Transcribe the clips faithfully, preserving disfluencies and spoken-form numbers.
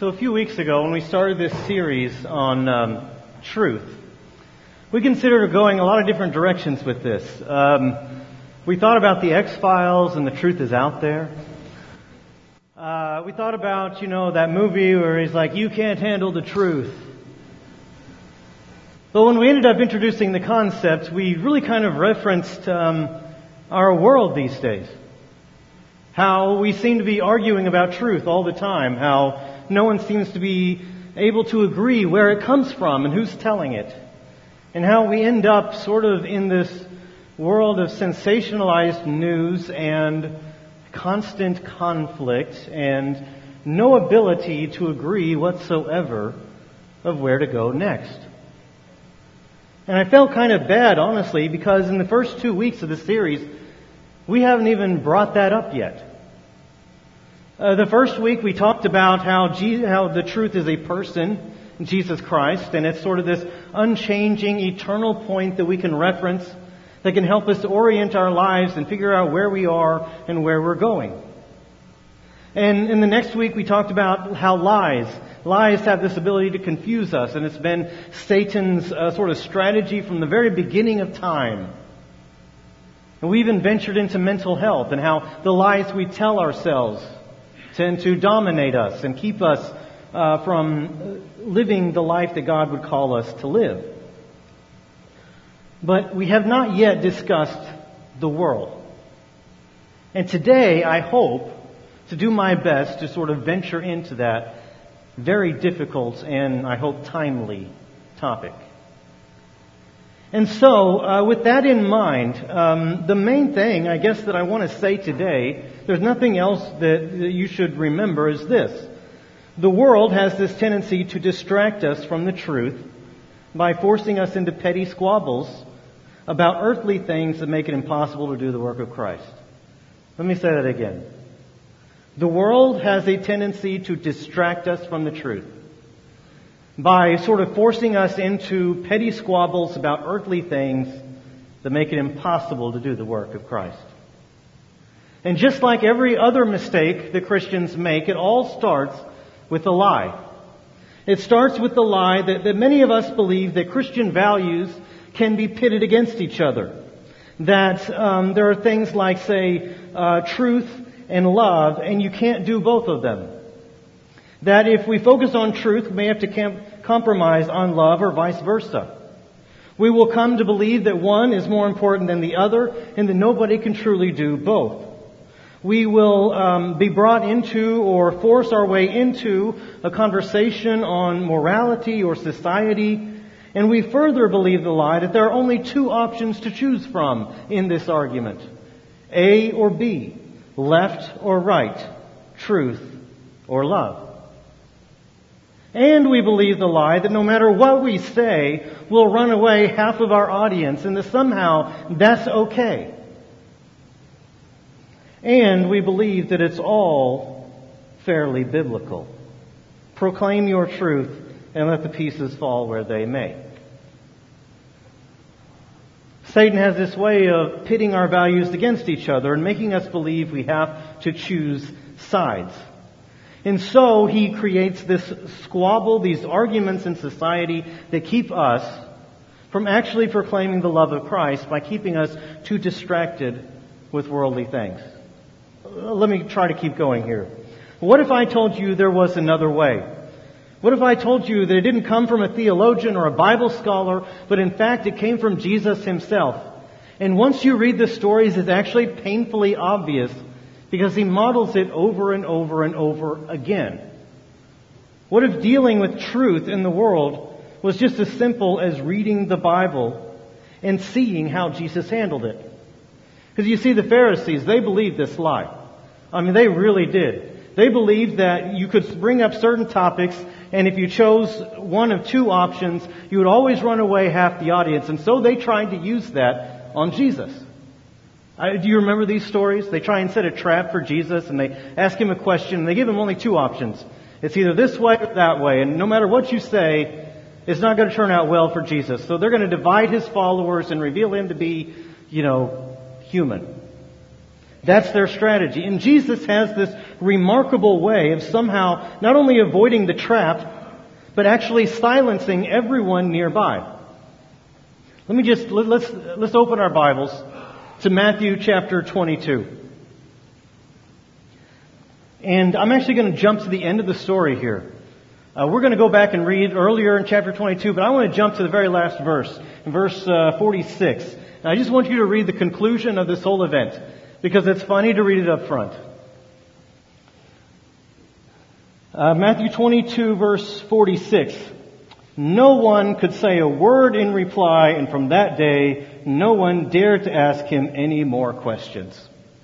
So a few weeks ago, when we started this series on um, truth, we considered going a lot of different directions with this. Um, we thought about the X-Files and the truth is out there. Uh, we thought about, you know, that movie where he's like, you can't handle the truth. But when we ended up introducing the concept, we really kind of referenced um, our world these days. How we seem to be arguing about truth all the time. How no one seems to be able to agree where it comes from and who's telling it. And how we end up sort of in this world of sensationalized news and constant conflict and no ability to agree whatsoever of where to go next. And I felt kind of bad, honestly, because in the first two weeks of the series, we haven't even brought that up yet. Uh, the first week we talked about how, Je- how the truth is a person, Jesus Christ, and it's sort of this unchanging, eternal point that we can reference that can help us to orient our lives and figure out where we are and where we're going. And in the next week we talked about how lies, lies have this ability to confuse us, and it's been Satan's uh, sort of strategy from the very beginning of time. And we even ventured into mental health and how the lies we tell ourselves tend to dominate us and keep us uh, from living the life that God would call us to live. But we have not yet discussed the world. And today I hope to do my best to sort of venture into that very difficult and I hope timely topic. And so, uh, with that in mind, um, the main thing, I guess, that I want to say today, there's nothing else that, that you should remember, is this. The world has this tendency to distract us from the truth by forcing us into petty squabbles about earthly things that make it impossible to do the work of Christ. Let me say that again. The world has a tendency to distract us from the truth by sort of forcing us into petty squabbles about earthly things that make it impossible to do the work of Christ. And just like every other mistake that Christians make, it all starts with a lie. It starts with the lie that, that many of us believe that Christian values can be pitted against each other. That um, there are things like, say, uh, truth and love, and you can't do both of them. That if we focus on truth, we may have to camp- compromise on love or vice versa. We will come to believe that one is more important than the other and that nobody can truly do both. We will um, be brought into or force our way into a conversation on morality or society, and we further believe the lie that there are only two options to choose from in this argument. A or B, left or right, truth or love. And we believe the lie that no matter what we say, we'll run away half of our audience and that somehow that's okay. And we believe that it's all fairly biblical. Proclaim your truth and let the pieces fall where they may. Satan has this way of pitting our values against each other and making us believe we have to choose sides. And so he creates this squabble, these arguments in society that keep us from actually proclaiming the love of Christ by keeping us too distracted with worldly things. Let me try to keep going here. What if I told you there was another way? What if I told you that it didn't come from a theologian or a Bible scholar, but in fact it came from Jesus himself? And once you read the stories, it's actually painfully obvious because he models it over and over and over again. What if dealing with truth in the world was just as simple as reading the Bible and seeing how Jesus handled it? Because you see, the Pharisees, they believed this lie. I mean, they really did. They believed that you could bring up certain topics, and if you chose one of two options, you would always run away half the audience. And so they tried to use that on Jesus. I, do you remember these stories? They try and set a trap for Jesus, and they ask him a question, and they give him only two options. It's either this way or that way, and no matter what you say, it's not going to turn out well for Jesus. So they're going to divide his followers and reveal him to be, you know, human. That's their strategy. And Jesus has this remarkable way of somehow not only avoiding the trap, but actually silencing everyone nearby. Let me just, let's, let's open our Bibles to Matthew chapter twenty-two. And I'm actually going to jump to the end of the story here. Uh, we're going to go back and read earlier in chapter twenty-two, but I want to jump to the very last verse, in verse uh, forty-six. And I just want you to read the conclusion of this whole event, because it's funny to read it up front. Uh, Matthew twenty-two, verse forty-six. No one could say a word in reply, and from that day, no one dared to ask him any more questions.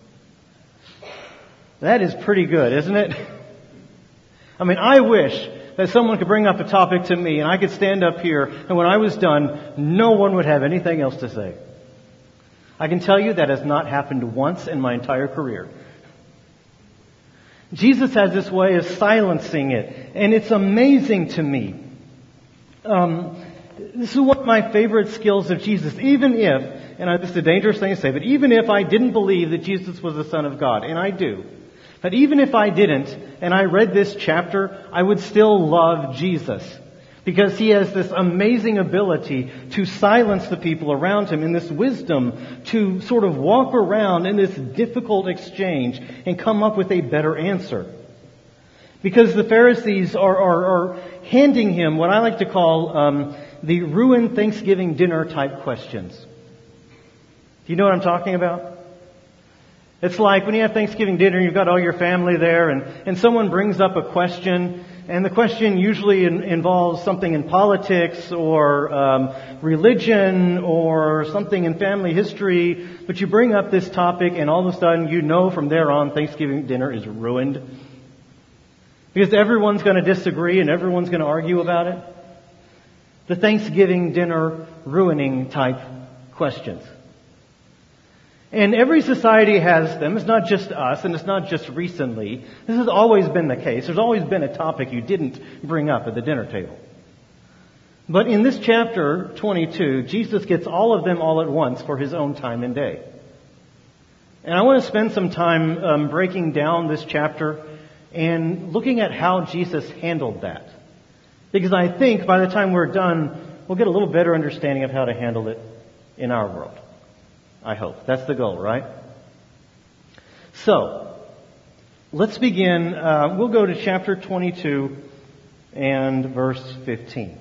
That is pretty good, isn't it? I mean, I wish that someone could bring up a topic to me, and I could stand up here, and when I was done, no one would have anything else to say. I can tell you that has not happened once in my entire career. Jesus has this way of silencing it, and it's amazing to me. Um, this is one of my favorite skills of Jesus. Even if, and this is a dangerous thing to say, but even if I didn't believe that Jesus was the Son of God, and I do, but even if I didn't, and I read this chapter, I would still love Jesus. Because he has this amazing ability to silence the people around him, and this wisdom to sort of walk around in this difficult exchange and come up with a better answer. Because the Pharisees are, are, are handing him what I like to call um, the ruined Thanksgiving dinner type questions. Do you know what I'm talking about? It's like when you have Thanksgiving dinner, you've got all your family there, and, and someone brings up a question, and the question usually in, involves something in politics or um, religion or something in family history, but you bring up this topic, and all of a sudden you know from there on Thanksgiving dinner is ruined. Because everyone's going to disagree and everyone's going to argue about it. The Thanksgiving dinner ruining type questions. And every society has them. It's not just us, and it's not just recently. This has always been the case. There's always been a topic you didn't bring up at the dinner table. But in this chapter twenty-two, Jesus gets all of them all at once for his own time and day. And I want to spend some time um, breaking down this chapter and looking at how Jesus handled that. Because I think by the time we're done, we'll get a little better understanding of how to handle it in our world. I hope. That's the goal, right? So, let's begin. Uh, we'll go to chapter twenty-two and verse fifteen.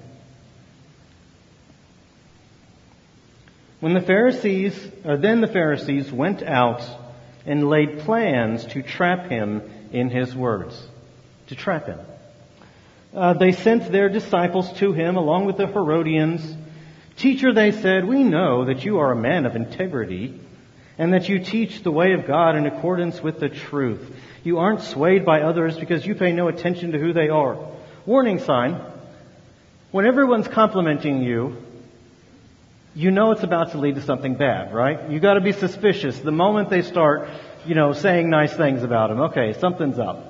When the Pharisees, or then the Pharisees went out and laid plans to trap him in his words. To trap him. Uh, they sent their disciples to him along with the Herodians. Teacher, they said, we know that you are a man of integrity and that you teach the way of God in accordance with the truth. You aren't swayed by others because you pay no attention to who they are. Warning sign. When everyone's complimenting you, you know it's about to lead to something bad, right? You got to be suspicious. The moment they start, you know, saying nice things about them, okay, something's up.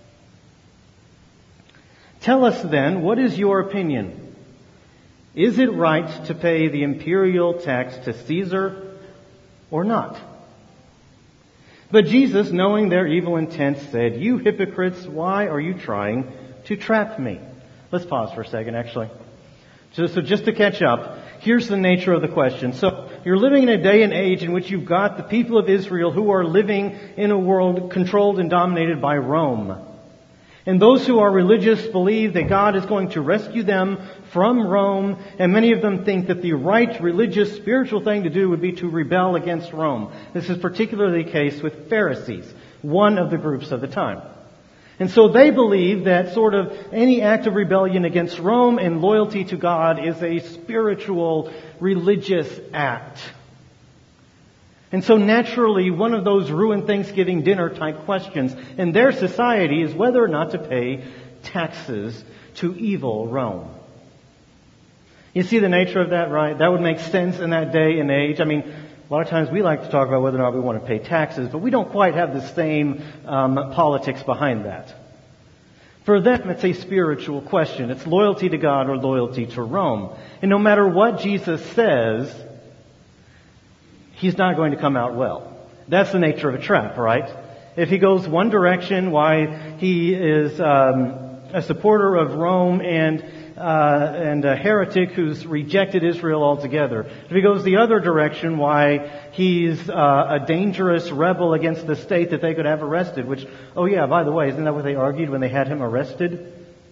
Tell us then, what is your opinion? Is it right to pay the imperial tax to Caesar or not? But Jesus, knowing their evil intent, said, you hypocrites, why are you trying to trap me? Let's pause for a second, actually. So, so just to catch up, here's the nature of the question. So you're living in a day and age in which you've got the people of Israel who are living in a world controlled and dominated by Rome. And those who are religious believe that God is going to rescue them from Rome, and many of them think that the right religious, spiritual thing to do would be to rebel against Rome. This is particularly the case with Pharisees, one of the groups of the time. And so they believe that sort of any act of rebellion against Rome and loyalty to God is a spiritual, religious act. And so naturally, one of those ruined Thanksgiving dinner type questions in their society is whether or not to pay taxes to evil Rome. You see the nature of that, right? That would make sense in that day and age. I mean, a lot of times we like to talk about whether or not we want to pay taxes, but we don't quite have the same um, politics behind that. For them, it's a spiritual question. It's loyalty to God or loyalty to Rome. And no matter what Jesus says, he's not going to come out well. That's the nature of a trap, right? If he goes one direction, why he is um, a supporter of Rome and uh, and a heretic who's rejected Israel altogether. If he goes the other direction, why he's uh, a dangerous rebel against the state that they could have arrested. Which, oh yeah, by the way, isn't that what they argued when they had him arrested?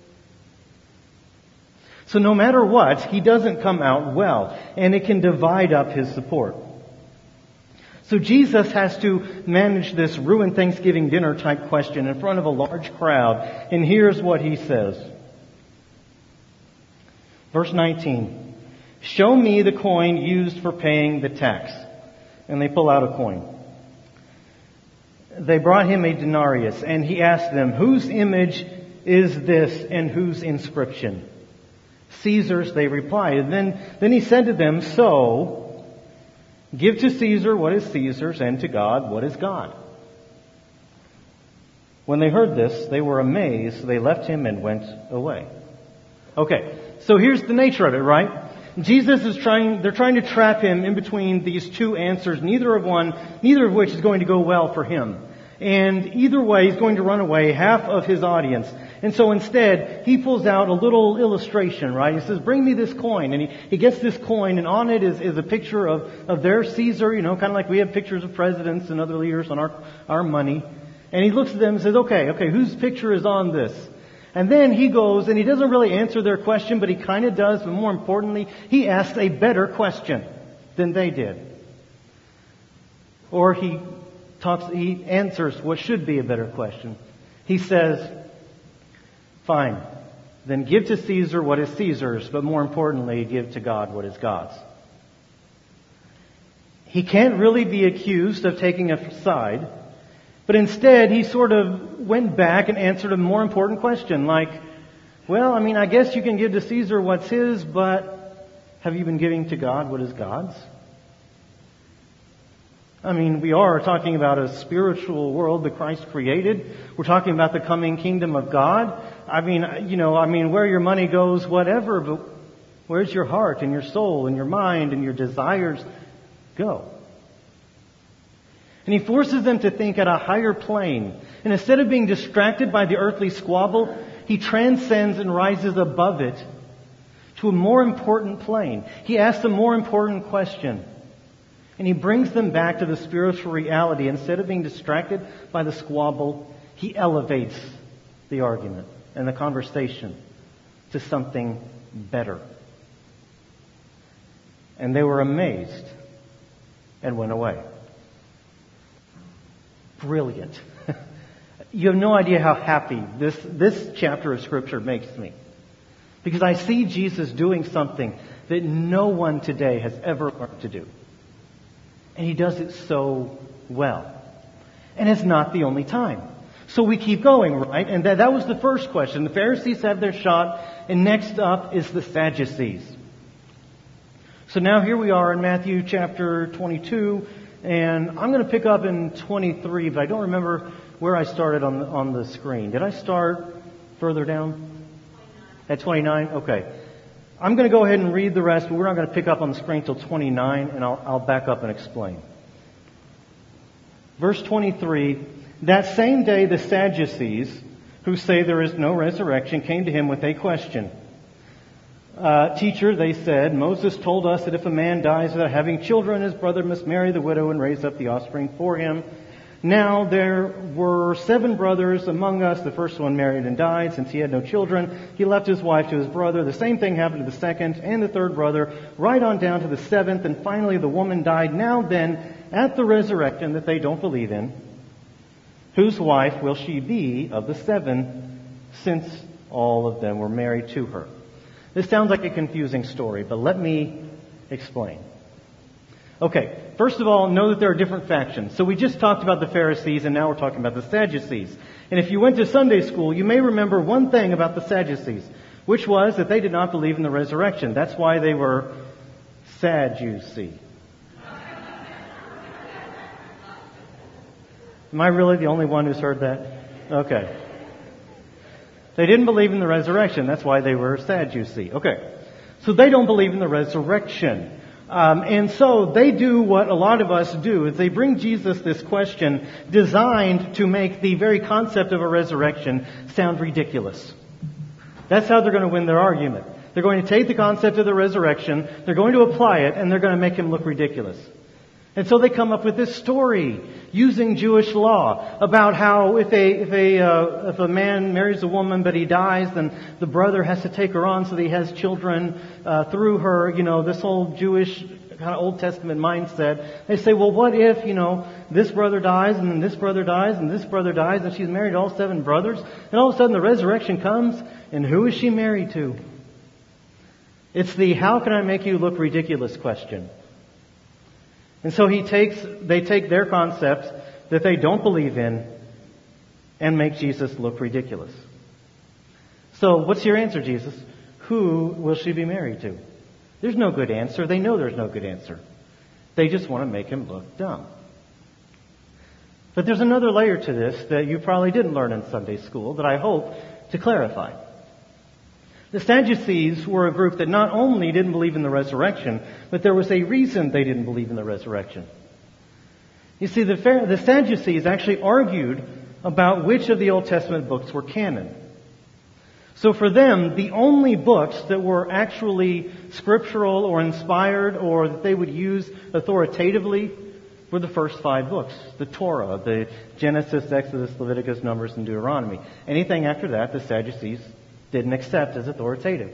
So no matter what, he doesn't come out well, and it can divide up his support. So Jesus has to manage this ruined Thanksgiving dinner type question in front of a large crowd, and here's what he says. Verse nineteen, "Show me the coin used for paying the tax." And they pull out a coin. They brought him a denarius, and he asked them, "Whose image is this and whose inscription?" "Caesar's," they replied. And then, then he said to them, "So, give to Caesar what is Caesar's, and to God what is God." When they heard this, they were amazed. They left him and went away. Okay, so here's the nature of it, right? Jesus is trying, they're trying to trap him in between these two answers, neither of one, neither of which is going to go well for him. And either way, he's going to run away half of his audience. And so instead, he pulls out a little illustration, right? He says, "Bring me this coin." And he, he gets this coin, and on it is, is a picture of, of their Caesar, you know, kind of like we have pictures of presidents and other leaders on our, our money. And he looks at them and says, okay, okay, whose picture is on this? And then he goes, and he doesn't really answer their question, but he kind of does. But more importantly, he asks a better question than they did. Or he talks, he answers what should be a better question. He says, "Fine, then give to Caesar what is Caesar's, but more importantly, give to God what is God's." He can't really be accused of taking a side, but instead he sort of went back and answered a more important question, like, well, I mean, I guess you can give to Caesar what's his, but have you been giving to God what is God's? I mean, we are talking about a spiritual world that Christ created. We're talking about the coming kingdom of God. I mean, you know, I mean, where your money goes, whatever, but where's your heart and your soul and your mind and your desires go? And he forces them to think at a higher plane. And instead of being distracted by the earthly squabble, he transcends and rises above it to a more important plane. He asks a more important question. And he brings them back to the spiritual reality. Instead of being distracted by the squabble, he elevates the argument and the conversation to something better. And they were amazed and went away. Brilliant. You have no idea how happy this, this chapter of Scripture makes me. Because I see Jesus doing something that no one today has ever learned to do. And he does it so well. And it's not the only time. So we keep going, right? And that, that was the first question. The Pharisees have their shot, and next up is the Sadducees. So now here we are in Matthew chapter twenty-two, and I'm going to pick up in twenty-three, but I don't remember where I started on the, on the screen. Did I start further down? At twenty-nine? Okay. I'm going to go ahead and read the rest, but we're not going to pick up on the screen until twenty-nine, and I'll, I'll back up and explain. Verse twenty-three, "That same day the Sadducees, who say there is no resurrection, came to him with a question. Uh, Teacher, they said, Moses told us that if a man dies without having children, his brother must marry the widow and raise up the offspring for him. Now there were seven brothers among us. The first one married and died. Since he had no children, he left his wife to his brother. The same thing happened to the second and the third brother, right on down to the seventh. And finally the woman died. Now then, at the resurrection that they don't believe in, whose wife will she be of the seven, since all of them were married to her?" This sounds like a confusing story, but let me explain. Okay, first of all, know that there are different factions. So we just talked about the Pharisees, and now we're talking about the Sadducees. And if you went to Sunday school, you may remember one thing about the Sadducees, which was that they did not believe in the resurrection. That's why they were Sadducee. Am I really the only one who's heard that? Okay. They didn't believe in the resurrection. That's why they were Sadducee. Okay. So they don't believe in the resurrection. Um, and so they do what a lot of us do, is they bring Jesus this question designed to make the very concept of a resurrection sound ridiculous. That's how they're going to win their argument. They're going to take the concept of the resurrection, they're going to apply it, and they're going to make him look ridiculous. And so they come up with this story using Jewish law about how if a if a uh, if a man marries a woman but he dies, then the brother has to take her on so that he has children uh, through her. You know, this whole Jewish kind of Old Testament mindset. They say, well, what if you know this brother dies and then this brother dies and this brother dies and she's married to all seven brothers, and all of a sudden the resurrection comes, and who is she married to? It's the how can I make you look ridiculous question. And so he takes, they take their concepts that they don't believe in and make Jesus look ridiculous. So what's your answer, Jesus? Who will she be married to? There's no good answer. They know there's no good answer. They just want to make him look dumb. But there's another layer to this that you probably didn't learn in Sunday school that I hope to clarify. The Sadducees were a group that not only didn't believe in the resurrection, but there was a reason they didn't believe in the resurrection. You see, the, the Sadducees actually argued about which of the Old Testament books were canon. So for them, the only books that were actually scriptural or inspired or that they would use authoritatively were the first five books. The Torah, the Genesis, Exodus, Leviticus, Numbers, and Deuteronomy. Anything after that, the Sadducees didn't accept as authoritative.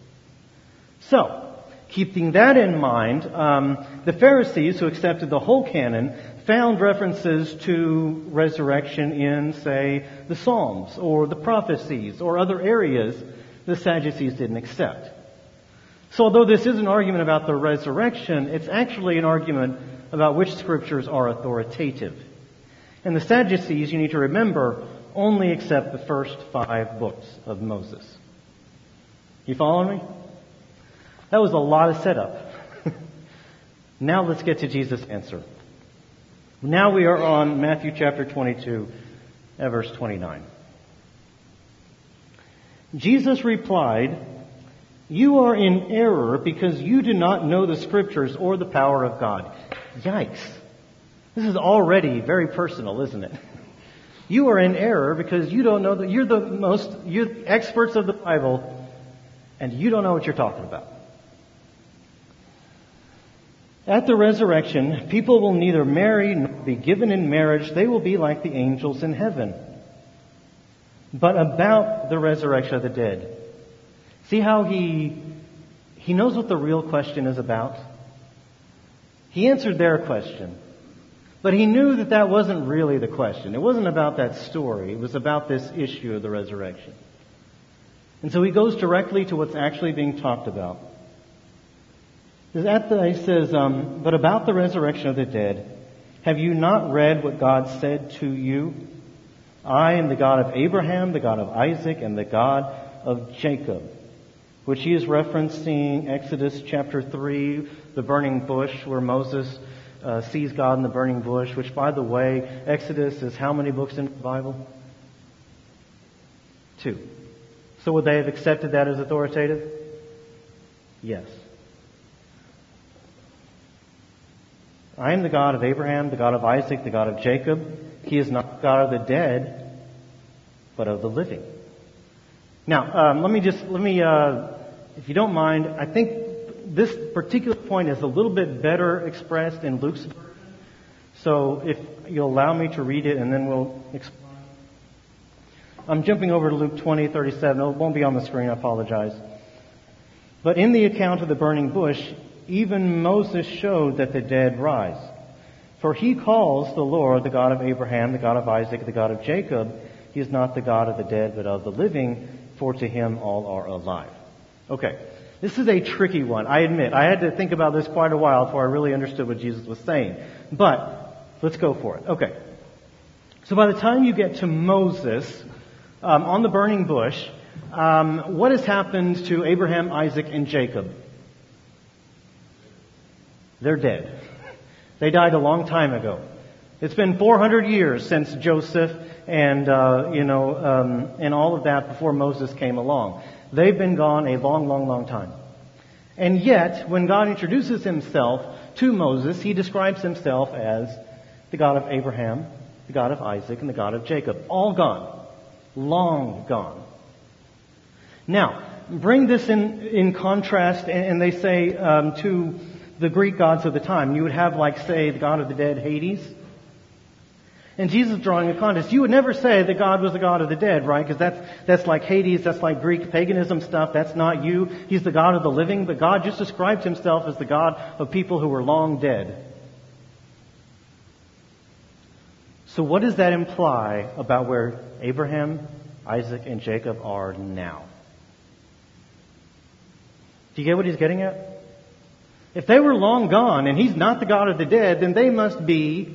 So, keeping that in mind, um, the Pharisees, who accepted the whole canon, found references to resurrection in, say, the Psalms or the prophecies or other areas the Sadducees didn't accept. So although this is an argument about the resurrection, it's actually an argument about which scriptures are authoritative. And the Sadducees, you need to remember, only accept the first five books of Moses. You following me? That was a lot of setup. Now let's get to Jesus' answer. Now we are on Matthew chapter twenty-two, at verse twenty-nine. Jesus replied, "You are in error because you do not know the Scriptures or the power of God." Yikes. This is already very personal, isn't it? You are in error because you don't know that you're the most, you're experts of the Bible, and you don't know what you're talking about. At the resurrection, people will neither marry nor be given in marriage. They will be like the angels in heaven. But about the resurrection of the dead. See how he, he knows what the real question is about? He answered their question. But he knew that that wasn't really the question. It wasn't about that story. It was about this issue of the resurrection. And so he goes directly to what's actually being talked about. At the, he says, um, but about the resurrection of the dead, have you not read what God said to you? I am the God of Abraham, the God of Isaac, and the God of Jacob. Which he is referencing Exodus chapter three, the burning bush, where Moses uh, sees God in the burning bush. Which, by the way, Exodus is how many books in the Bible? Two. So would they have accepted that as authoritative? Yes. I am the God of Abraham, the God of Isaac, the God of Jacob. He is not the God of the dead, but of the living. Now, um, let me just, let me, uh, if you don't mind, I think this particular point is a little bit better expressed in Luke's version. So if you'll allow me to read it and then we'll explain. I'm jumping over to Luke twenty thirty-seven. It won't be on the screen, I apologize. But in the account of the burning bush, even Moses showed that the dead rise. For he calls the Lord the God of Abraham, the God of Isaac, the God of Jacob. He is not the God of the dead, but of the living, for to him all are alive. Okay, this is a tricky one. I admit, I had to think about this quite a while before I really understood what Jesus was saying. But let's go for it. Okay, so by the time you get to Moses um, on the burning bush, um, what has happened to Abraham, Isaac, and Jacob? They're dead. They died a long time ago. It's been four hundred years since Joseph and, uh, you know, um, and all of that before Moses came along. They've been gone a long, long, long time. And yet, when God introduces himself to Moses, he describes himself as the God of Abraham, the God of Isaac, and the God of Jacob. All gone. Long gone. Now, bring this in, in contrast, and, and they say um, to the Greek gods of the time. You would have, like, say, the god of the dead, Hades. And Jesus is drawing a contrast. You would never say that God was the God of the dead, right? Because that's, that's like Hades, that's like Greek paganism stuff. That's not you. He's the God of the living, but God just describes himself as the God of people who were long dead. So what does that imply about where Abraham, Isaac, and Jacob are now? Do you get what he's getting at? If they were long gone and he's not the God of the dead, then they must be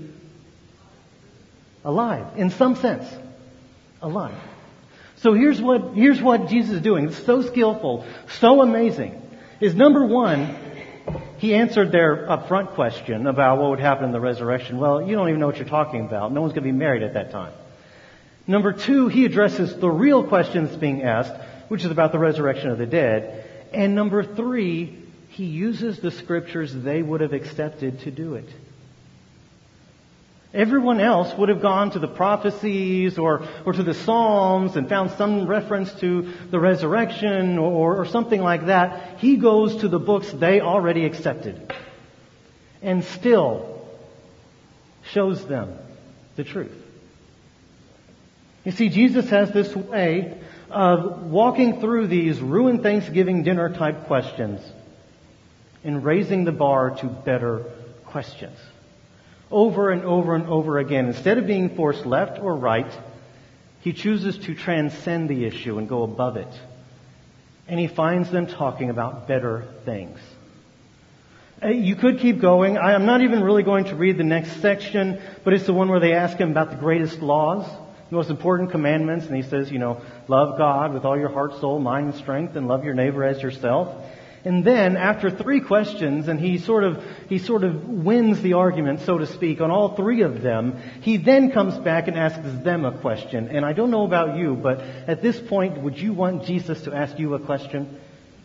alive, in some sense. Alive. So here's what, here's what Jesus is doing. It's so skillful, so amazing. Is number one, he answered their upfront question about what would happen in the resurrection. Well, you don't even know what you're talking about. No one's going to be married at that time. Number two, he addresses the real questions being asked, which is about the resurrection of the dead. And number three, he uses the scriptures they would have accepted to do it. Everyone else would have gone to the prophecies or, or to the Psalms and found some reference to the resurrection or, or something like that. He goes to the books they already accepted and still shows them the truth. You see, Jesus has this way of walking through these ruined Thanksgiving dinner type questions and raising the bar to better questions. Over and over and over again. Instead of being forced left or right, he chooses to transcend the issue and go above it. And he finds them talking about better things. You could keep going. I'm not even really going to read the next section, but it's the one where they ask him about the greatest laws, the most important commandments, and he says, you know, love God with all your heart, soul, mind, and strength, and love your neighbor as yourself. And then, after three questions, and he sort of he sort of wins the argument, so to speak, on all three of them, he then comes back and asks them a question. And I don't know about you, but at this point, would you want Jesus to ask you a question?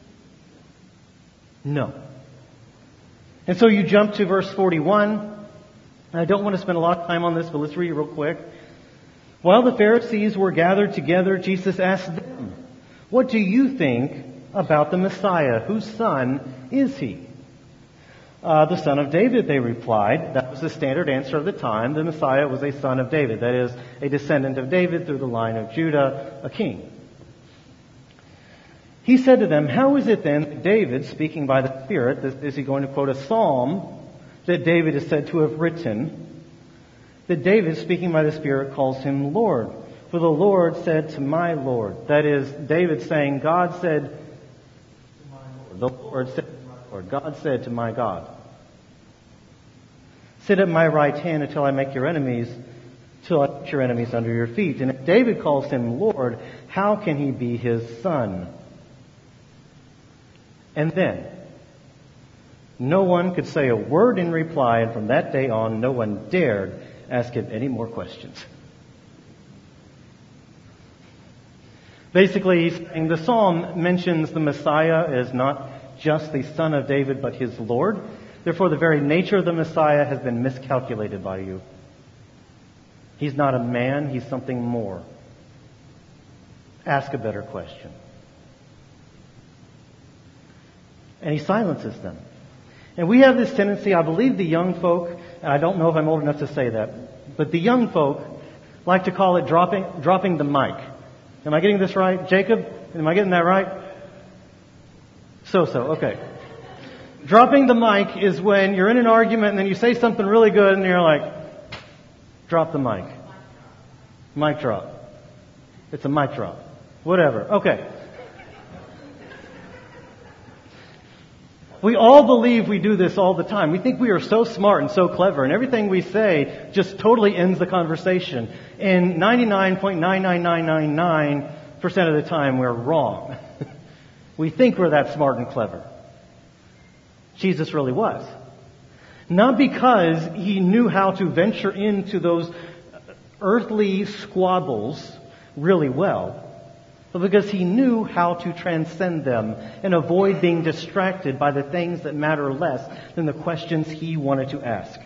No. And so you jump to verse forty-one. I don't want to spend a lot of time on this, but let's read it real quick. While the Pharisees were gathered together, Jesus asked them, "What do you think about the Messiah? Whose son is he?" Uh, the son of David, they replied. That was the standard answer of the time. The Messiah was a son of David. That is, a descendant of David through the line of Judah, a king. He said to them, "How is it then that David, speaking by the Spirit," this, is he going to quote a psalm that David is said to have written, that David, speaking by the Spirit, calls him Lord? For the Lord said to my Lord. That is, David saying, God said, the Lord said to my Lord. God said to my God, "Sit at my right hand until I make your enemies, till I put your enemies under your feet." And if David calls him Lord, how can he be his son? And then, no one could say a word in reply, and from that day on, no one dared ask him any more questions. Basically, he's saying the psalm mentions the Messiah as not just the son of David, but his Lord. Therefore, the very nature of the Messiah has been miscalculated by you. He's not a man, he's something more. Ask a better question. And he silences them. And we have this tendency, I believe the young folk, and I don't know if I'm old enough to say that, but the young folk like to call it dropping, dropping the mic. Am I getting this right? Jacob, am I getting that right? So-so, okay. Dropping the mic is when you're in an argument and then you say something really good and you're like, drop the mic. Mic drop. It's a mic drop. Whatever. Okay. We all believe we do this all the time. We think we are so smart and so clever, and everything we say just totally ends the conversation. And ninety-nine point nine nine nine nine nine percent of the time, we're wrong. We think we're that smart and clever. Jesus really was. Not because he knew how to venture into those earthly squabbles really well, but because he knew how to transcend them and avoid being distracted by the things that matter less than the questions he wanted to ask.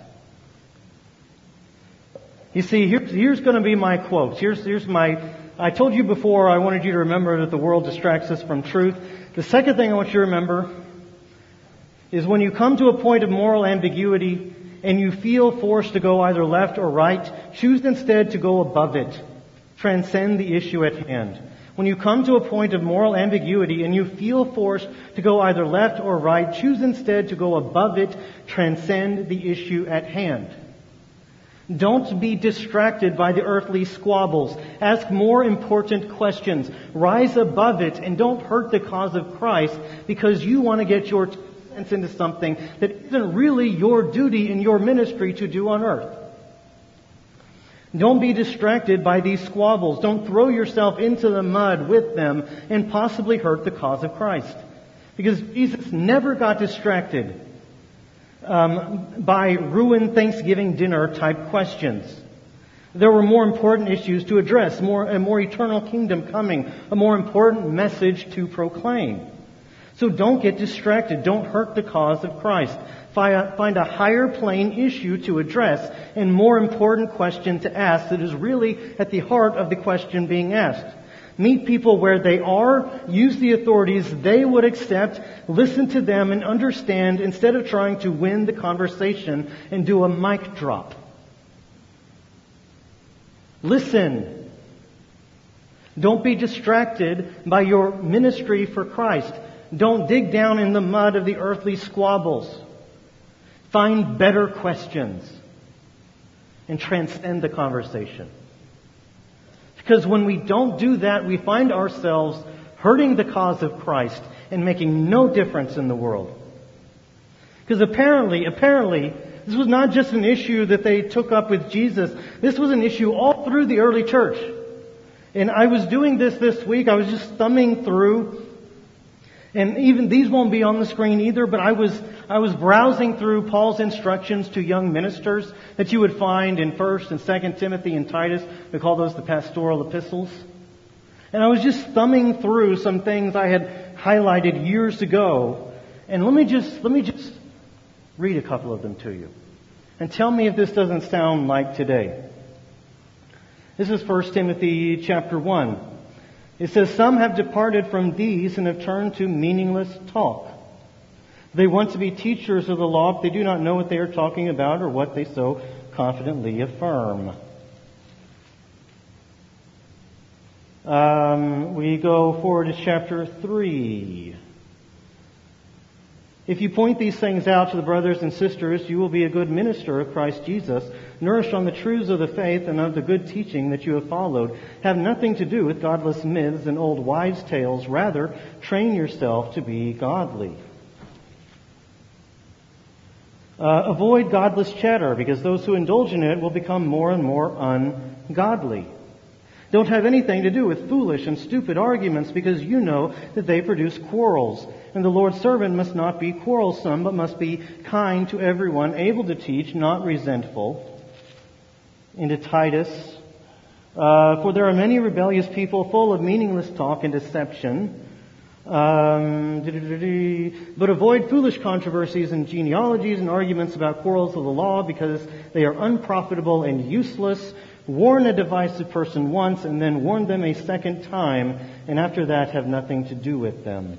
You see, here's, here's going to be my quote. Here's, here's my... I told you before I wanted you to remember that the world distracts us from truth. The second thing I want you to remember is when you come to a point of moral ambiguity and you feel forced to go either left or right, choose instead to go above it. Transcend the issue at hand. When you come to a point of moral ambiguity and you feel forced to go either left or right, choose instead to go above it. Transcend the issue at hand. Don't be distracted by the earthly squabbles. Ask more important questions. Rise above it and don't hurt the cause of Christ because you want to get your two cents into something that isn't really your duty in your ministry to do on earth. Don't be distracted by these squabbles. Don't throw yourself into the mud with them and possibly hurt the cause of Christ. Because Jesus never got distracted Um, by ruined Thanksgiving dinner type questions. There were more important issues to address, more a more eternal kingdom coming, a more important message to proclaim. So don't get distracted. Don't hurt the cause of Christ. Find a higher plane issue to address and more important question to ask that is really at the heart of the question being asked. Meet people where they are, use the authorities they would accept, listen to them and understand instead of trying to win the conversation and do a mic drop. Listen. Don't be distracted by your ministry for Christ. Don't dig down in the mud of the earthly squabbles. Find better questions and transcend the conversation. Because when we don't do that, we find ourselves hurting the cause of Christ and making no difference in the world. Because apparently, apparently, this was not just an issue that they took up with Jesus. This was an issue all through the early church. And I was doing this this week. I was just thumbing through. And even these won't be on the screen either, but I was I was browsing through Paul's instructions to young ministers that you would find in First and Second Timothy and Titus. We call those the pastoral epistles. And I was just thumbing through some things I had highlighted years ago. And let me just let me just read a couple of them to you. And tell me if this doesn't sound like today. This is First Timothy chapter one. It says, "Some have departed from these and have turned to meaningless talk. They want to be teachers of the law, but they do not know what they are talking about or what they so confidently affirm." Um, we go forward to chapter three. "If you point these things out to the brothers and sisters, you will be a good minister of Christ Jesus, nourished on the truths of the faith and of the good teaching that you have followed. Have nothing to do with godless myths and old wives' tales. Rather, train yourself to be godly. Uh, avoid godless chatter, because those who indulge in it will become more and more ungodly. Don't have anything to do with foolish and stupid arguments, because you know that they produce quarrels. And the Lord's servant must not be quarrelsome, but must be kind to everyone, able to teach, not resentful." Into Titus, uh, "For there are many rebellious people full of meaningless talk and deception. Um, but avoid foolish controversies and genealogies and arguments about quarrels of the law, because they are unprofitable and useless. Warn a divisive person once, and then warn them a second time, and after that have nothing to do with them."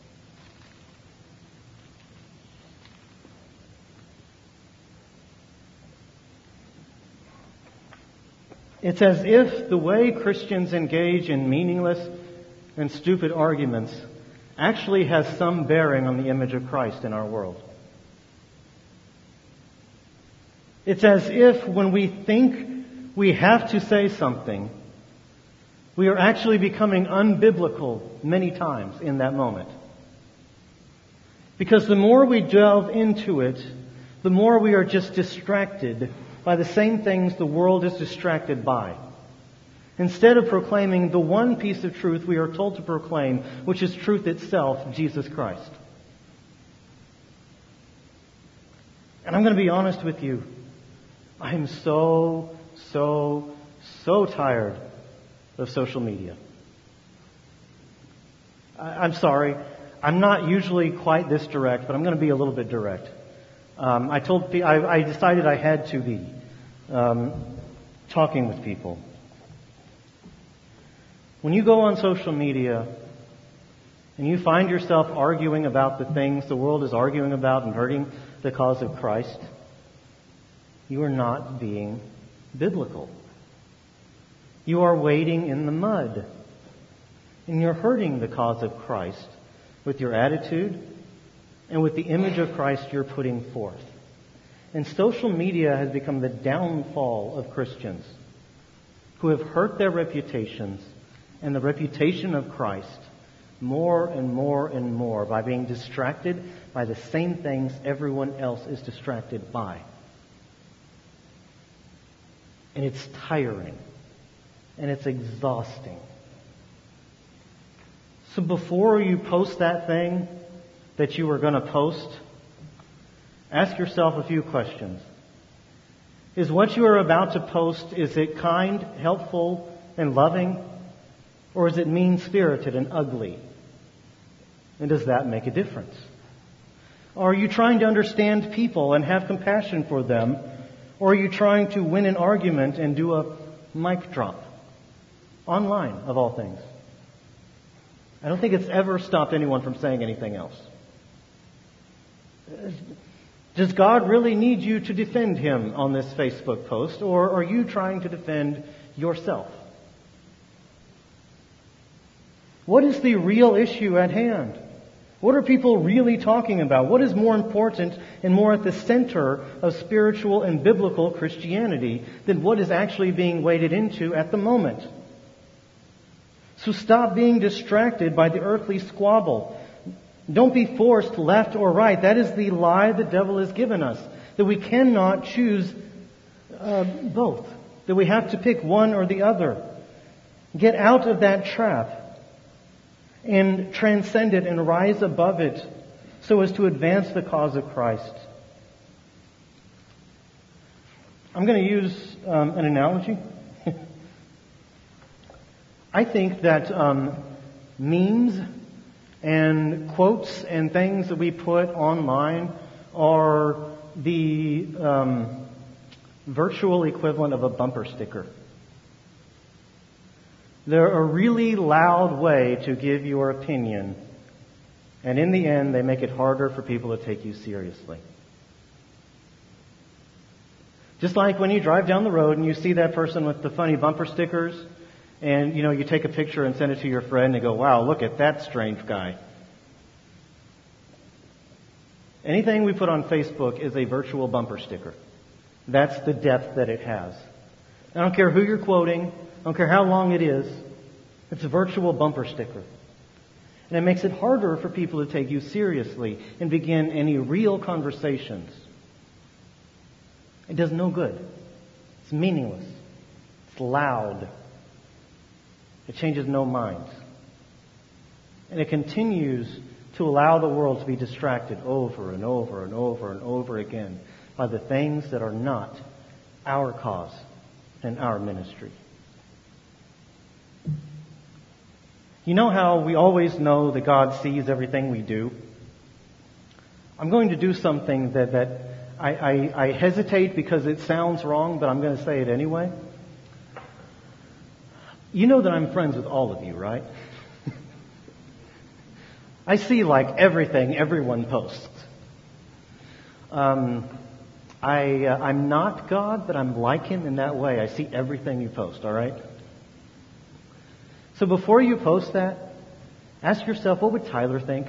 It's as if the way Christians engage in meaningless and stupid arguments actually has some bearing on the image of Christ in our world. It's as if when we think we have to say something, we are actually becoming unbiblical many times in that moment. Because the more we delve into it, the more we are just distracted by the same things the world is distracted by. Instead of proclaiming the one piece of truth we are told to proclaim, which is truth itself, Jesus Christ. And I'm going to be honest with you. I am so, so, so tired of social media. I, I'm sorry. I'm not usually quite this direct, but I'm going to be a little bit direct. Um, I told pe- I, I decided I had to be um, talking with people. When you go on social media and you find yourself arguing about the things the world is arguing about and hurting the cause of Christ, you are not being biblical. You are wading in the mud. And you're hurting the cause of Christ with your attitude and with the image of Christ you're putting forth. And social media has become the downfall of Christians who have hurt their reputations and the reputation of Christ more and more and more by being distracted by the same things everyone else is distracted by. And it's tiring. And it's exhausting. So before you post that thing that you were going to post, ask yourself a few questions. Is what you are about to post, is it kind, helpful, and loving? Or is it mean-spirited and ugly? And does that make a difference? Are you trying to understand people and have compassion for them? Or are you trying to win an argument and do a mic drop? Online, of all things. I don't think it's ever stopped anyone from saying anything else. Does God really need you to defend Him on this Facebook post, or are you trying to defend yourself? What is the real issue at hand? What are people really talking about? What is more important and more at the center of spiritual and biblical Christianity than what is actually being waded into at the moment? So stop being distracted by the earthly squabble. Don't be forced left or right. That is the lie the devil has given us. That we cannot choose uh, both. That we have to pick one or the other. Get out of that trap and transcend it and rise above it so as to advance the cause of Christ. I'm going to use um, an analogy. I think that um, memes and quotes and things that we put online are the um, virtual equivalent of a bumper sticker. They're a really loud way to give your opinion, and in the end, they make it harder for people to take you seriously. Just like when you drive down the road and you see that person with the funny bumper stickers, and, you know, you take a picture and send it to your friend and go, wow, look at that strange guy. Anything we put on Facebook is a virtual bumper sticker. That's the depth that it has. I don't care who you're quoting. I don't care how long it is. It's a virtual bumper sticker. And it makes it harder for people to take you seriously and begin any real conversations. It does no good. It's meaningless. It's loud. It changes no minds. And it continues to allow the world to be distracted over and over and over and over again by the things that are not our cause and our ministry. You know how we always know that God sees everything we do? I'm going to do something that, that I, I, I hesitate because it sounds wrong, but I'm going to say it anyway. You know that I'm friends with all of you, right? I see like everything everyone posts. Um, I, uh, I'm not God, but I'm like Him in that way. I see everything you post, all right? So before you post that, ask yourself, what would Tyler think?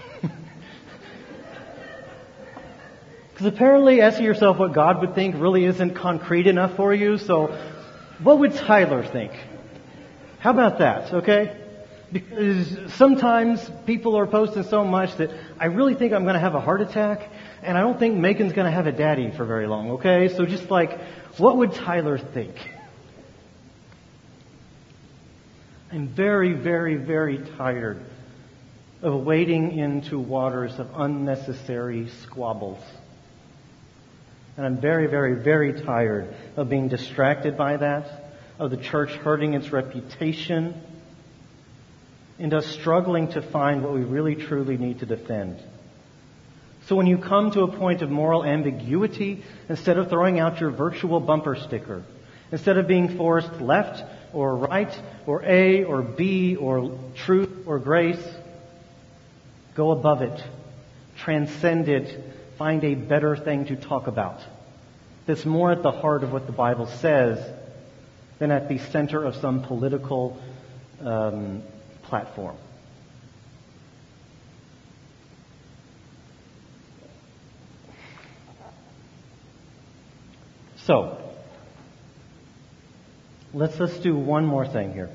Because apparently asking yourself what God would think really isn't concrete enough for you, so what would Tyler think? How about that, okay? Because sometimes people are posting so much that I really think I'm going to have a heart attack, and I don't think Megan's going to have a daddy for very long, okay? So just like, what would Tyler think? I'm very, very, very tired of wading into waters of unnecessary squabbles. And I'm very, very, very tired of being distracted by that, of the church hurting its reputation, and us struggling to find what we really truly need to defend. So when you come to a point of moral ambiguity, instead of throwing out your virtual bumper sticker, instead of being forced left or right or A or B or truth or grace, go above it, transcend it, find a better thing to talk about that's more at the heart of what the Bible says than at the center of some political um, platform. So, let's let's do one more thing here.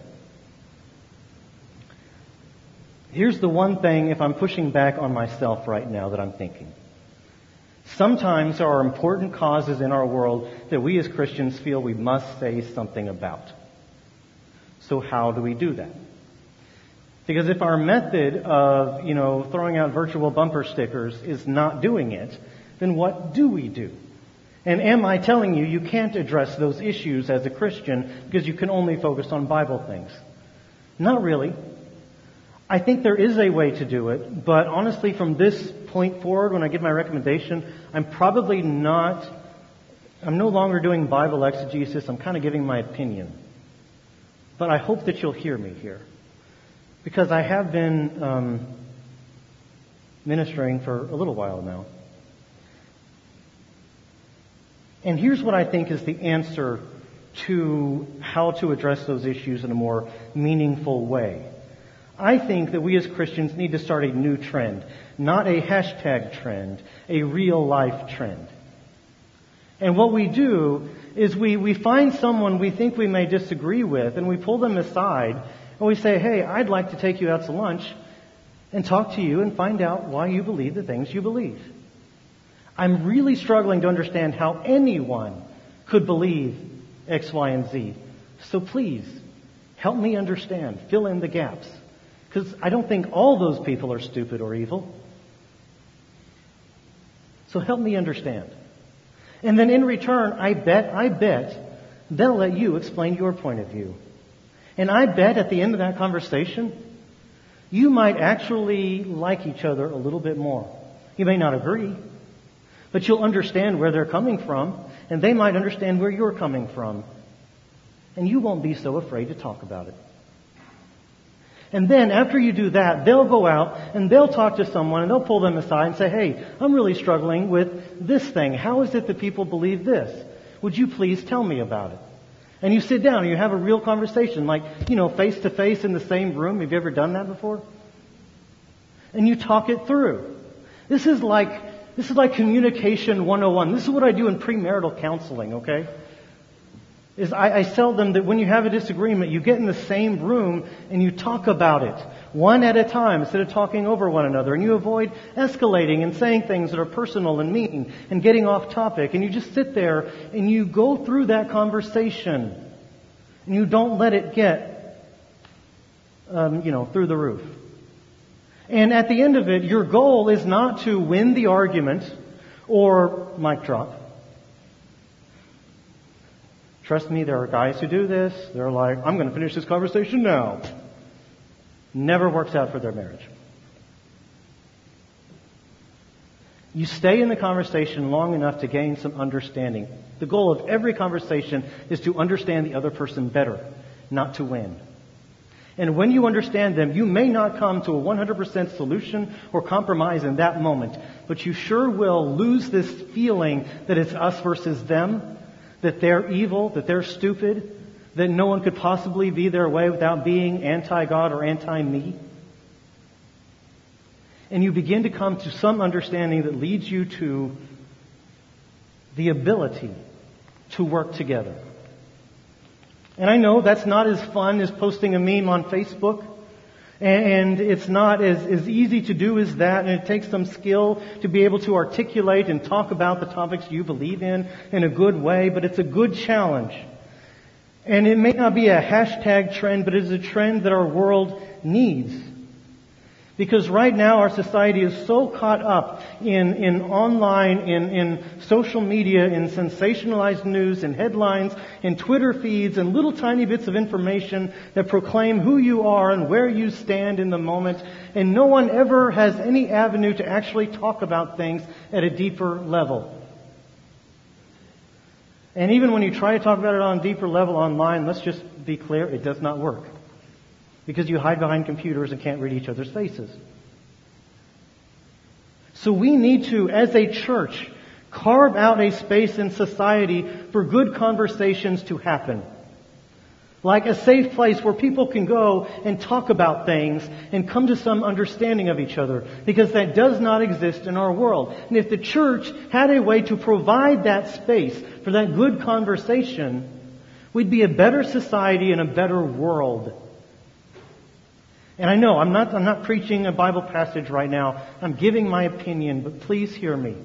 Here's the one thing, if I'm pushing back on myself right now, that I'm thinking. Sometimes there are important causes in our world that we as Christians feel we must say something about. So how do we do that? Because if our method of, you know, throwing out virtual bumper stickers is not doing it, then what do we do? And am I telling you you can't address those issues as a Christian because you can only focus on Bible things? Not really. I think there is a way to do it, but honestly, from this point forward, when I give my recommendation, I'm probably not, I'm no longer doing Bible exegesis, I'm kind of giving my opinion. But I hope that you'll hear me here. Because I have been um, ministering for a little while now. And here's what I think is the answer to how to address those issues in a more meaningful way. I think that we as Christians need to start a new trend, not a hashtag trend, a real life trend. And what we do is we, we find someone we think we may disagree with, and we pull them aside, and we say, hey, I'd like to take you out to lunch and talk to you and find out why you believe the things you believe. I'm really struggling to understand how anyone could believe X, Y, and Z. So please, help me understand. Fill in the gaps. Because I don't think all those people are stupid or evil. So help me understand. And then in return, I bet, I bet, they'll let you explain your point of view. And I bet at the end of that conversation, you might actually like each other a little bit more. You may not agree, but you'll understand where they're coming from, and they might understand where you're coming from. And you won't be so afraid to talk about it. And then after you do that, they'll go out and they'll talk to someone and they'll pull them aside and say, hey, I'm really struggling with this thing. How is it that people believe this? Would you please tell me about it? And you sit down and you have a real conversation, like, you know, face to face in the same room. Have you ever done that before? And you talk it through. This is like, this is like communication one oh one. This is what I do in premarital counseling, okay? Is I, I tell them that when you have a disagreement, you get in the same room and you talk about it, one at a time, instead of talking over one another. And you avoid escalating and saying things that are personal and mean and getting off topic. And you just sit there and you go through that conversation. And you don't let it get, um, you know, through the roof. And at the end of it, your goal is not to win the argument or mic drop. Trust me, there are guys who do this. They're like, I'm going to finish this conversation now. Never works out for their marriage. You stay in the conversation long enough to gain some understanding. The goal of every conversation is to understand the other person better, not to win. And when you understand them, you may not come to a one hundred percent solution or compromise in that moment, but you sure will lose this feeling that it's us versus them, that they're evil, that they're stupid, that no one could possibly be their way without being anti-God or anti-me. And you begin to come to some understanding that leads you to the ability to work together. And I know that's not as fun as posting a meme on Facebook. And it's not as, as easy to do as that, and it takes some skill to be able to articulate and talk about the topics you believe in in a good way, but it's a good challenge. And it may not be a hashtag trend, but it is a trend that our world needs. Because right now our society is so caught up in, in online, in, in social media, in sensationalized news, in headlines, in Twitter feeds, and little tiny bits of information that proclaim who you are and where you stand in the moment. And no one ever has any avenue to actually talk about things at a deeper level. And even when you try to talk about it on a deeper level online, let's just be clear, it does not work. Because you hide behind computers and can't read each other's faces. So we need to, as a church, carve out a space in society for good conversations to happen. Like a safe place where people can go and talk about things and come to some understanding of each other. Because that does not exist in our world. And if the church had a way to provide that space for that good conversation, we'd be a better society and a better world. And I know I'm not, I'm not preaching a Bible passage right now. I'm giving my opinion, but please hear me.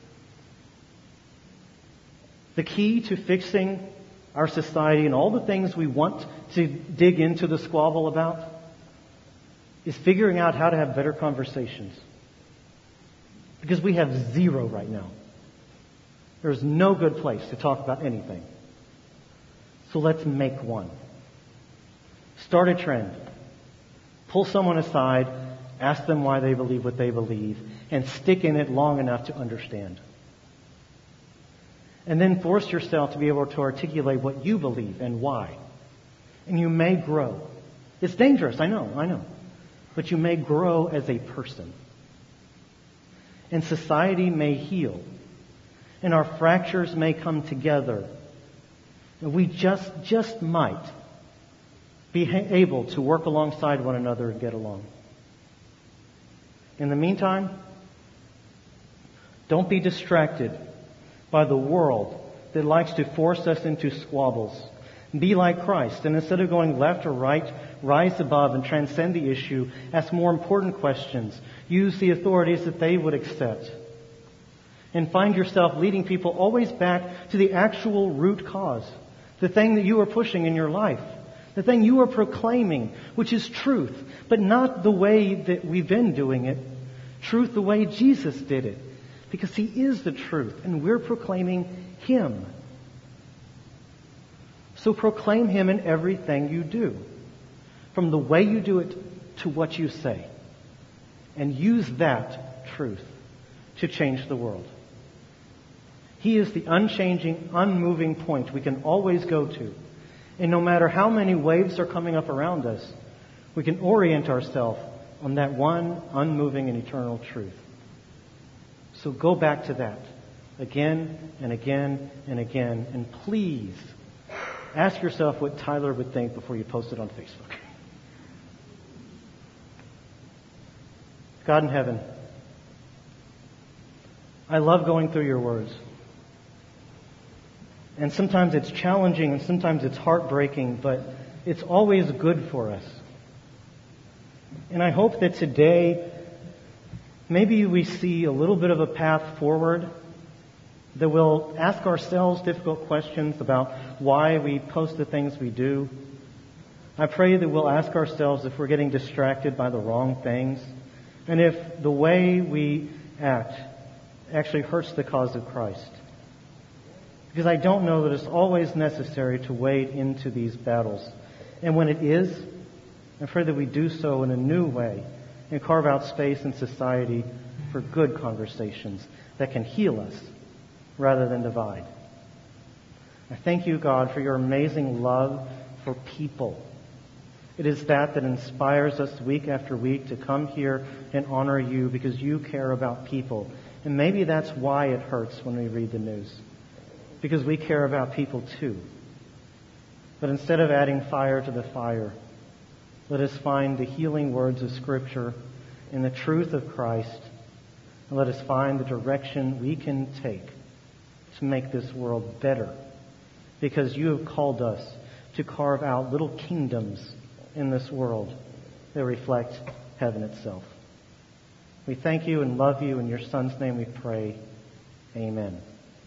The key to fixing our society and all the things we want to dig into the squabble about is figuring out how to have better conversations. Because we have zero right now. There's no good place to talk about anything. So let's make one. Start a trend. Pull someone aside, ask them why they believe what they believe, and stick in it long enough to understand. And then force yourself to be able to articulate what you believe and why. And you may grow. It's dangerous, I know, I know. But you may grow as a person. And society may heal. And our fractures may come together. And we just, just might be able to work alongside one another and get along. In the meantime, don't be distracted by the world that likes to force us into squabbles. Be like Christ, and instead of going left or right, rise above and transcend the issue, ask more important questions, use the authorities that they would accept, and find yourself leading people always back to the actual root cause, the thing that you are pushing in your life. The thing you are proclaiming, which is truth, but not the way that we've been doing it. Truth the way Jesus did it. Because He is the truth, and we're proclaiming Him. So proclaim Him in everything you do. From the way you do it to what you say. And use that truth to change the world. He is the unchanging, unmoving point we can always go to. And no matter how many waves are coming up around us, we can orient ourselves on that one unmoving and eternal truth. So go back to that again and again and again. And please ask yourself what Tyler would think before you post it on Facebook. God in heaven, I love going through your words. And sometimes it's challenging and sometimes it's heartbreaking, but it's always good for us. And I hope that today, maybe we see a little bit of a path forward, that we'll ask ourselves difficult questions about why we post the things we do. I pray that we'll ask ourselves if we're getting distracted by the wrong things, and if the way we act actually hurts the cause of Christ. Because I don't know that it's always necessary to wade into these battles. And when it is, I pray that we do so in a new way and carve out space in society for good conversations that can heal us rather than divide. I thank you, God, for your amazing love for people. It is that that inspires us week after week to come here and honor you because you care about people. And maybe that's why it hurts when we read the news. Because we care about people too. But instead of adding fire to the fire, let us find the healing words of Scripture in the truth of Christ, and let us find the direction we can take to make this world better. Because you have called us to carve out little kingdoms in this world that reflect heaven itself. We thank you and love you. In your Son's name we pray. Amen.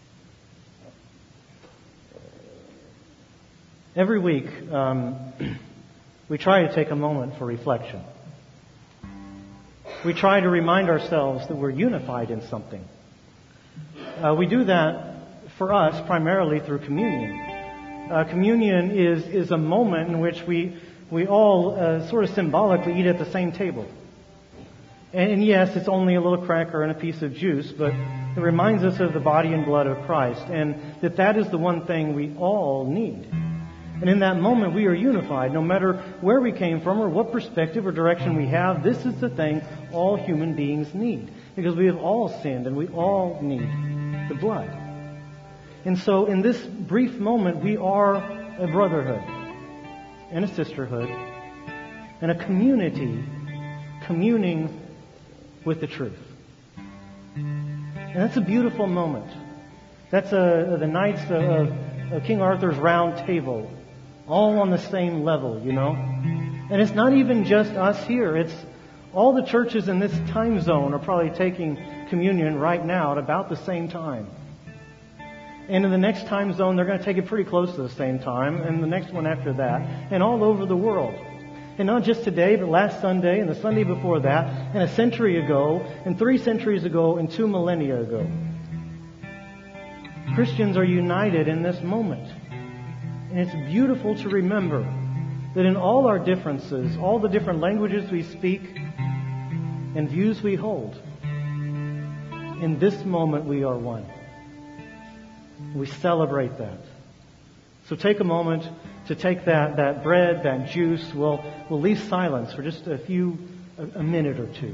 Every week, um, we try to take a moment for reflection. we try to remind ourselves that we're unified in something. Uh, we do that, for us, primarily through communion. Uh, communion is, is a moment in which we, we all uh, sort of symbolically eat at the same table. And, and yes, it's only a little cracker and a piece of juice, but it reminds us of the body and blood of Christ, and that that is the one thing we all need. And in that moment, we are unified. No matter where we came from or what perspective or direction we have, this is the thing all human beings need. Because we have all sinned and we all need the blood. And so in this brief moment, we are a brotherhood and a sisterhood and a community communing with the truth. And that's a beautiful moment. That's a, the Knights of, of King Arthur's Round Table, all on the same level, you know. And it's not even just us here. It's all the churches in this time zone are probably taking communion right now at about the same time. And in the next time zone, they're going to take it pretty close to the same time, and the next one after that, and all over the world. And not just today, but last Sunday, and the Sunday before that, and a century ago, and three centuries ago, and two millennia ago. Christians are united in this moment. And it's beautiful to remember that in all our differences, all the different languages we speak and views we hold, in this moment we are one. We celebrate that. So take a moment to take that, that bread, that juice. We'll, we'll leave silence for just a few, a, a minute or two.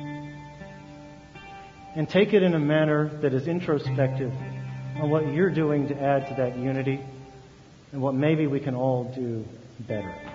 And take it in a manner that is introspective on what you're doing to add to that unity and what maybe we can all do better.